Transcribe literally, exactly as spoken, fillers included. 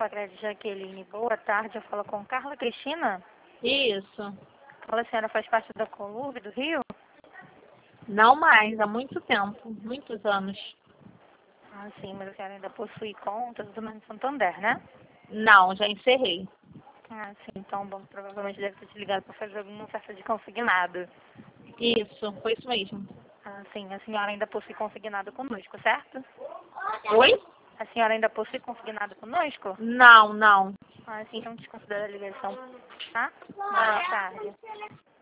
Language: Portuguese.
Alphagrade Jaqueline, boa tarde. Eu falo com Carla Cristina. Isso. Fala, a senhora faz parte da Colurb do Rio? Não mais, há muito tempo, muitos anos. Ah, sim, mas a senhora ainda possui contas do Banco Santander, né? Não, já encerrei. Ah, sim, então, bom, provavelmente deve ter te ligado para fazer alguma oferta de consignado. Isso, foi isso mesmo. Ah, sim, a senhora ainda possui consignado conosco, certo? Oi? A senhora ainda possui consignado conosco? Não, não. Ah, sim, então desconsidera a ligação, tá? Boa tarde.